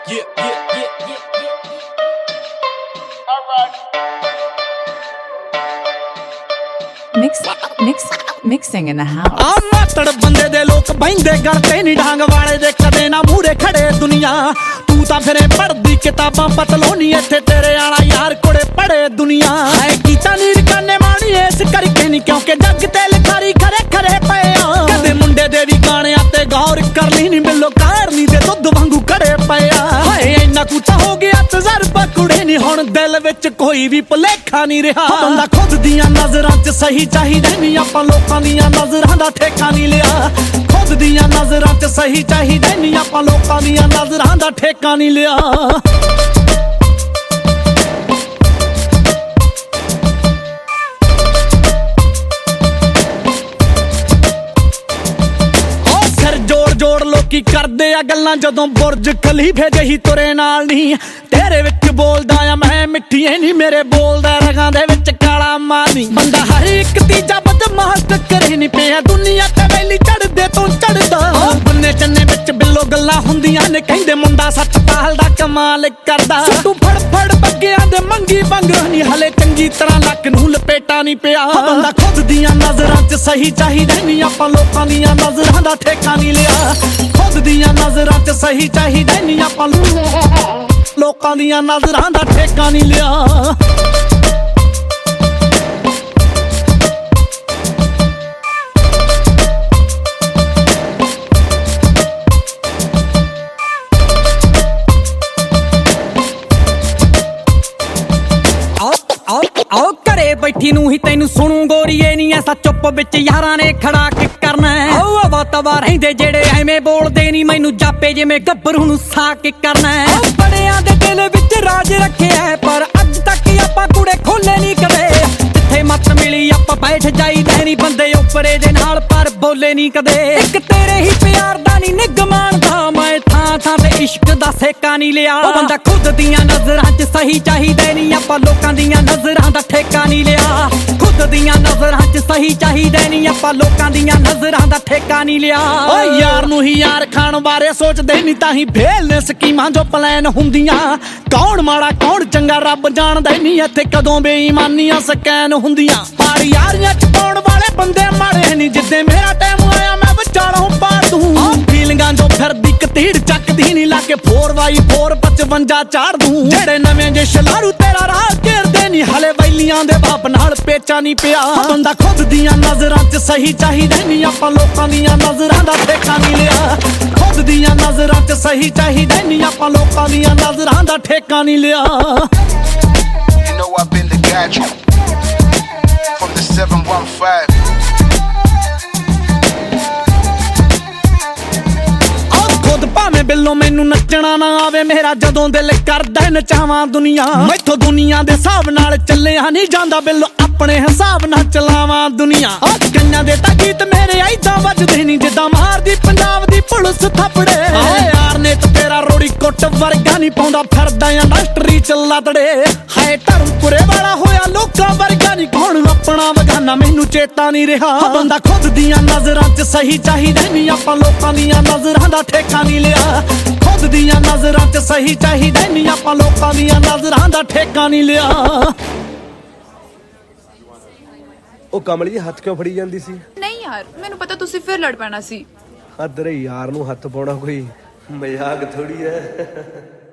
Mixing in the house. ਆ ਮਾਤੜ ਬੰਦੇ ਦੇ ਲੋਕ ਬਹਿੰਦੇ ਗੱਲ ਤੇ ਨਹੀਂ ਡਾਂਗ ਵਾਲੇ ਦੇ ਕਦੇ ਨਾ ਮੂਹਰੇ ਖੜੇ ਦੁਨੀਆ ਤੂੰ ਤਾਂ ਫਿਰੇ ਪੜਦੀ ਕਿਤਾਬਾਂ ਪਤਲੋਨੀ ਇੱਥੇ ਤੇਰੇ ਵਾਲਾ ਯਾਰ ਕੋੜੇ ਪੜੇ ਦੁਨੀਆ ਹੈ ਕੀਤਾ ਨੀ ਰਕਾਨੇ ਮਾਣੀ ਇਸ ਕਰਕੇ ਨਹੀਂ ਕਿਉਂਕਿ ਜੱਗ ਤੇ ਲਿਖਾਰੀ ਖਰੇ ਖਰੇ ਪਏ ਆ ਕਦੇ ਮੁੰਡੇ ਦੇ ਵੀ ਗਾਣਿਆਂ ਤੇ ਗੌਰ ਕਰ ਲਈ ਨਹੀਂ ਬਿੱਲੋ ਕਾਰਨੀ ਦੇ ਦੁੱਧ ਵਾਂਗੂ ਖੜੇ ਪਏ ਆ ਹਾਏ ਇੰਨਾ ਕੁ ਤਾਂ ਹੋ ਗਿਆ ਤਜਰਬਾ ਕੁੜੇ ਨਹੀਂ ਹੁਣ ਦਿਲ ਵਿੱਚ ਕੋਈ ਵੀ ਭੁਲੇਖਾ ਨਹੀਂ ਰਿਹਾ ਬੰਦਾ ਖੁਦ ਦੀਆਂ ਨਜ਼ਰਾਂ 'ਚ ਸਹੀ ਚਾਹੀਦਾ ਨਹੀਂ ਆਪਾਂ ਲੋਕਾਂ ਦੀਆਂ ਨਜ਼ਰਾਂ ਦਾ ਠੇਕਾ ਨਹੀਂ ਲਿਆ ਖੁਦ ਦੀਆਂ ਨਜ਼ਰਾਂ 'ਚ ਸਹੀ ਚਾਹੀਦਾ ਨਹੀਂ ਆਪਾਂ ਲੋਕਾਂ ਦੀਆਂ ਨਜ਼ਰਾਂ ਦਾ ਠੇਕਾ ਨਹੀਂ ਲਿਆ ਜੋੜ ਲੋਕੀ ਕਰਦੇ ਆ ਗੱਲਾਂ ਜਦੋਂ ਬੁਰਜ ਖਲੀਫੇ ਜਿਹੀ ਤੁਰੇ ਨਾਲ ਨਹੀਂ ਤੇਰੇ ਵਿੱਚ ਬੋਲਦਾ ਆ ਮੈਂ ਮਿੱਠੀਏ ਨਹੀਂ ਮੇਰੇ ਬੋਲਦਾ ਰਗਾਂ ਦੇ ਵਿੱਚ ਕਾਲਾ ਮਾਨੀ ਬੰਦਾ ਹਰ ਇੱਕ ਤੀਜਾ ਬਦਮਾਸ਼ ਟੱਕਰੇ ਨਹੀਂ ਪਿਆ ਦੁਨੀਆ ਤੇ ਵੈਲੀ ਚੜਦੇ ਤੋਂ ਚੜਦਾ ਬੰਨੇ ਚੰਨੇ ਵਿੱਚ ਬਿੱਲੋ ਗੱਲਾਂ ਹੁੰਦੀਆਂ ਨੇ ਕਹਿੰਦੇ ਮੁੰਡਾ ਸੱਤ ਪਾਲ ਦਾ ਕਮਾਲ ਕਰਦਾ ਤੂੰ ਫੜ ਬੱਗਿਆਂ ਦੇ ਮੰਗੀ ਬੰਗਰ ਨਹੀਂ ਹਲੇ ਚੰਗੀ ਤਰ੍ਹਾਂ ਲੱਕ ਨੂੰ ਲਪੇਟਾ ਨਹੀਂ ਪਿਆ ਬੰਦਾ ਖੁਦ ਦੀਆਂ ਨਜ਼ਰਾਂ 'ਚ ਸਹੀ ਚਾਹੀਦਾ ਨਹੀਂ ਆਪਾਂ ਲੋਕਾਂ ਦੀਆਂ ਨਜ਼ਰਾਂ ਦਾ ਠੇਕਾ ਨਹੀਂ ਲਿਆ ਖੁਦ ਦੀਆਂ ਨਜ਼ਰਾਂ 'ਚ ਸਹੀ ਚਾਹੀਦਾ ਨਹੀਂ ਆਪਾਂ ਲੋਕਾਂ ਦੀਆਂ ਨਜ਼ਰਾਂ ਦਾ ਠੇਕਾ ਨਹੀਂ ਲਿਆ ਆਓ ਘਰੇ ਬੈਠੀ ਨੂੰ ਹੀ ਤੈਨੂੰ ਸੁਣੂ ਗੋਰੀਏ ਨਹੀਂ ਐਸਾ ਚੁੱਪ ਵਿੱਚ ਯਾਰਾਂ ਨੇ ਖੜਾ ਕੇ ਕਰਨਾ ਆਓ ਆਵਾ ਤਵਾ ਰਹਿੰਦੇ ਜਿਹੜੇ ਐਵੇਂ ਬੋਲਦੇ ਨਹੀਂ ਮੈਨੂੰ ਜਾਪੇ ਜਿਵੇਂ ਗੱਭਰੂ ਨੂੰ ਸਾ ਕੇ ਕਰਨਾ ਬੜਿਆਂ ਦੇ ਦਿਲ ਵਿੱਚ ਰਾਜ ਰੱਖਿਆ ਪਰ ਅੱਜ ਤੱਕ ਆਪਾਂ ਕੁੜੇ ਖੋਲੇ ਨਹੀਂ ਕਦੇ ਜਿੱਥੇ ਮੱਤ ਮਿਲੀ ਆਪਾਂ ਬੈਠ ਜਾਈਦੇ ਨਹੀਂ ਬੰਦੇ ਉੱਪਰੇ ਦੇ ਨਾਲ ਪਰ ਬੋਲੇ ਨਹੀਂ ਕਦੇ ਇੱਕ ਤੇਰੇ ਹੀ ਪਿਆਰ ਦਾ ਨਹੀਂ ਨਿਗਮਾਨ ਦਾ ਮੈਂ ਥਾਂ ਥਾਂ ਤੇ ਇਸ਼ਕ ਦਾ ਸੇਕਾ ਨਹੀਂ ਲਿਆ ਉਹ ਬੰਦਾ ਖੁਦ ਦੀਆਂ ਨਜ਼ਰਾਂ 'ਚ ਸਹੀ ਚਾਹੀਦੇ ਨਹੀਂ ਆਪਾਂ ਲੋਕਾਂ ਦੀਆਂ ਨਜ਼ਰਾਂ ਦਾ ਠੇਕਾ ਨਹੀਂ ਲਿਆ ਖੁਦ ਦੀਆਂ ਨਜ਼ਰਾਂ 'ਚ ਸਹੀ ਚਾਹੀਦੇ ਨਹੀਂ ਆਪਾਂ ਲੋਕਾਂ ਦੀਆਂ ਨਜ਼ਰਾਂ ਦਾ ਠੇਕਾ ਨਹੀਂ ਲਿਆ ਓ ਯਾਰ ਨੂੰ ਹੀ ਯਾਰ ਖਾਣ ਬਾਰੇ ਸੋਚਦੇ ਨਹੀਂ ਤਾਂ ਹੀ ਫੇਲ ਨੇ ਸਕੀਮਾਂ ਜੋ ਪਲਾਨ ਹੁੰਦੀਆਂ ਕੌਣ ਮਾੜਾ ਕੌਣ ਚੰਗਾ ਰੱਬ ਜਾਣਦਾ ਨਹੀਂ ਇੱਥੇ ਕਦੋਂ ਬੇਈਮਾਨੀਆਂ ਸਕੈਨ ਹੁੰਦੀਆਂ ਪਰ ਯਾਰੀਆਂ 'ਚ ਪਾਉਣ ਵਾਲੇ ਬੰਦੇ ਮਾੜੇ ਨਹੀਂ ਜਿੱਦੇ ਮੇਰਾ ਟਾਈਮ ਆਇਆ ਮੈਂ ਵਿਚਾਲੋਂ ਪਾਰ ਦੂੰ ਫੀਲਿੰਗਾਂ ਜੋ ਫਿਰਦੀ ਕਤੀੜ ਚੱਕਦੀ ਨਹੀਂ ਲਾ ਕੇ 4x4 55 ਚਾੜ ਦੂੰ ਜਿਹੜੇ ਨਵੇਂ ਜੇ ਸ਼ਲਾਰੂ ਤੇਰਾ ਰਾਹ ਘੇਰਦੇ ਨਹੀਂ ਹਲੇ ਵੈਲੀਆਂ ਦੇ ਬਾਪ ਨਾਲ ਪੇਚਾ ਨਹੀਂ ਪਿਆ ਬੰਦਾ ਖੁਦ ਦੀਆਂ ਨਜ਼ਰਾਂ 'ਚ ਸਹੀ ਚਾਹੀਦਾ ਨਹੀਂ ਆਪਾਂ ਲੋਕਾਂ ਦੀਆਂ ਨਜ਼ਰਾਂ ਦਾ ਠੇਕਾ ਨਹੀਂ ਲਿਆ ਖੁਦ ਦੀਆਂ ਨਜ਼ਰਾਂ 'ਚ ਸਹੀ ਚਾਹੀਦਾ ਨਹੀਂ ਆਪਾਂ ਲੋਕਾਂ ਦੀਆਂ ਨਜ਼ਰਾਂ ਦਾ ਠੇਕਾ ਨਹੀਂ ਲਿਆ You know I've been the gadget from the 715 ਭਾਵੇਂ ਬਿੱਲੋ ਮੈਨੂੰ ਨੱਚਣਾ ਨਾ ਆਵੇ ਮੇਰਾ ਜਦੋਂ ਦਿਲ ਕਰਦਾ ਨਚਾਵਾਂ ਦੁਨੀਆ ਮੈਥੋਂ ਦੁਨੀਆ ਦੇ ਹਿਸਾਬ ਨਾਲ ਚੱਲਿਆ ਨਹੀਂ ਜਾਂਦਾ ਬਿੱਲੋ ਆਪਣੇ ਹਿਸਾਬ ਨਾਲ ਚਲਾਵਾਂ ਦੁਨੀਆ ਕਈਆਂ ਦੇ ਤਾਂ ਗੀਤ ਮੇਰੇ ਐਦਾਂ ਵੱਜਦੇ ਨਹੀਂ ਜਿੱਦਾਂ ਮਾਰਦੀ ਪੰਜਾਬ ਦੀ ਪੁਲਿਸ ਥੱਪੜੇ ਯਾਰ ਨੇ ਤੇ ਤੇਰਾ ਰੋੜੀ ਕੁੱਟ ਵਰਗਾ ਨਹੀਂ ਪਾਉਂਦਾ ਫਿਰਦਾ ਇੰਡਸਟਰੀ ਚ ਲੱਦੜੇ ਹਾਏ ਧਰਮਪੁਰੇ ਵਾਲਾ ਹੋਇਆ ਲੋਕਾਂ ਵਰਗਾ ਨਹੀਂ ਕੌਣ ਆਪਣਾ ਬਗਾਨਾ ਮੈਨੂੰ ਚੇਤਾ ਨਹੀਂ ਰਿਹਾ ਬੰਦਾ ਖੁਦ ਦੀਆਂ ਨਜ਼ਰਾਂ 'ਚ ਸਹੀ ਚਾਹੀਦਾ ਨਹੀਂ ਆਪਾਂ ਲੋਕਾਂ ਦੀਆਂ ਨਜ਼ਰਾਂ ਦਾ ਠੇਕਾ ਨਹੀਂ ਲਿਆ ਖੁਦ ਦੀਆਂ ਨਜ਼ਰਾਂ 'ਚ ਸਹੀ ਚਾਹੀਦਾ ਨਹੀਂ ਆਪਾਂ ਲੋਕਾਂ ਦੀਆਂ ਨਜ਼ਰਾਂ ਦਾ ਠੇਕਾ ਨਹੀਂ ਲਿਆ ਉਹ ਕਮਲ ਜੀ ਹੱਥ ਕਿਉਂ ਫੜੀ ਜਾਂਦੀ ਸੀ ਨਹੀਂ ਯਾਰ ਮੈਨੂੰ ਪਤਾ ਤੁਸੀਂ ਫਿਰ ਲੜ ਪੈਣਾ ਸੀ ਤੇਰੇ ਯਾਰ ਨੂੰ ਹੱਥ ਪਾਉਣਾ ਕੋਈ ਮਜ਼ਾਕ ਥੋੜੀ ਹੈ